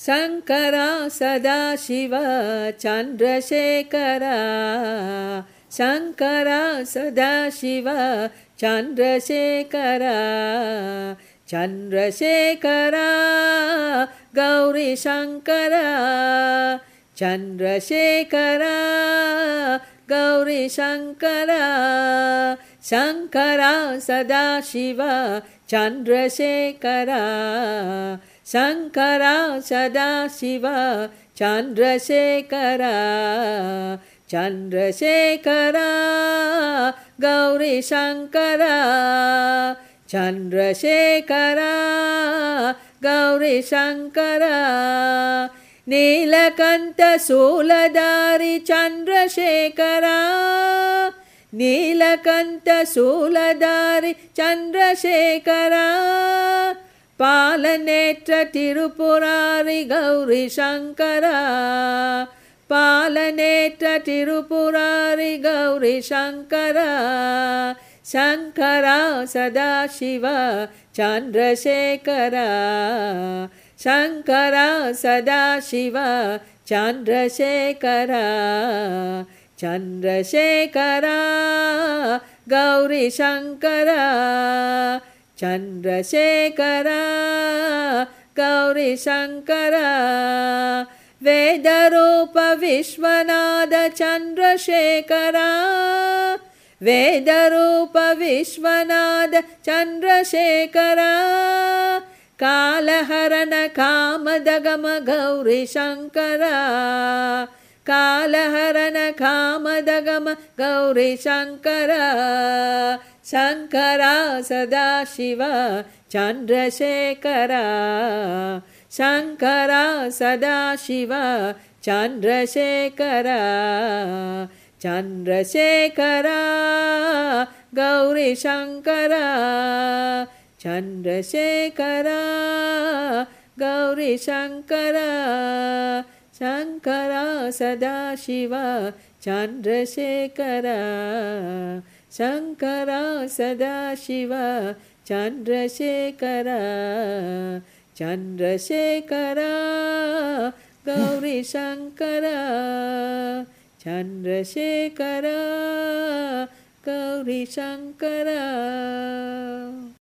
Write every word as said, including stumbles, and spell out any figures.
Shankara Sadashiv Chandrashekhara Shankara Sadashiv Chandrashekhara Chandrashekhara गौरीशङ्करा Chandrashekhara गौरीशङ्करा Shankara Sadashiv Chandrashekhara Shankara Sadashiv Chandrashekhara Chandrashekhara गौरीशङ्करा Chandrashekhara गौरीशङ्करा Neelkanth शूलधारी Chandrashekhara Neelkanth शूलधारी Chandrashekhara पालनेत्र तिरुपुरारी गौरीशङ्करा पालनेत्र तिरुपुरारी गौरीशङ्करा Shankara Sadashiv Chandrashekhara Shankara Sadashiv Chandrashekhara Chandrashekhara गौरीशङ्करा Chandrashekhara गौरीशङ्करा वेदरूप Vishwanath Chandrashekhara वेदरूप Vishwanath Chandrashekhara कालहरण कामदगम गौरीशङ्करा कालहरण कामदगम गौरीशङ्करा Shankara Sadashiv Chandrashekhara Shankara Sadashiv Chandrashekhara Chandrashekhara गौरीशङ्करा Chandrashekhara गौरीशङ्करा Shankara Sadashiv Chandrashekhara Shankara Sadashiv Chandrashekhara Chandrashekhara गौरीशङ्करा Chandrashekhara गौरीशङ्करा।